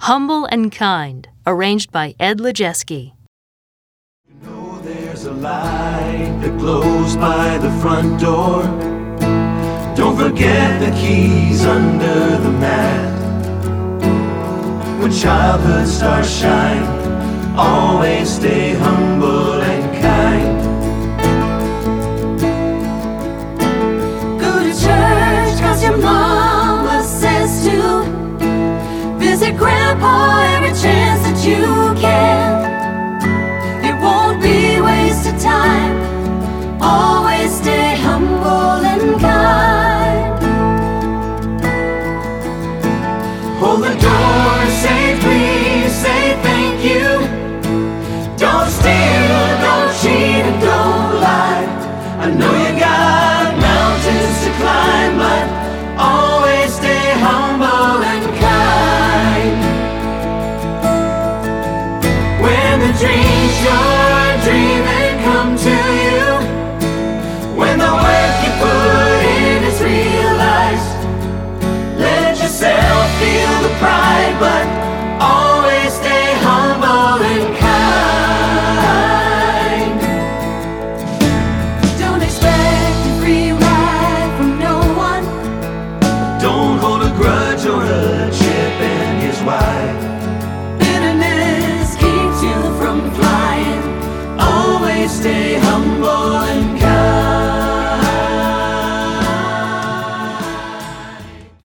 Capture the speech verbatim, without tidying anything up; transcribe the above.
Humble and Kind, arranged by Ed Lejeski. You know there's a light that glows by the front door. Don't forget the keys under the mat. When childhood stars shine, always stay humble and kind. Go to church 'cause your mama says to. Visit Grandpa every chance that you can. It won't be wasted time. Always stay humble and kind. Hold the door, say please, say thank you. Don't steal, don't cheat, and don't lie. I know you got mountains to climb, but always stay humble and kind. When the dreams you're dreaming come to you, when the work you put in is realized, let yourself feel the pride, but always stay humble and kind. Don't expect a free ride from no one. Don't hold a grudge or a chip in his wife. Bitterness keeps you from flying. Always stay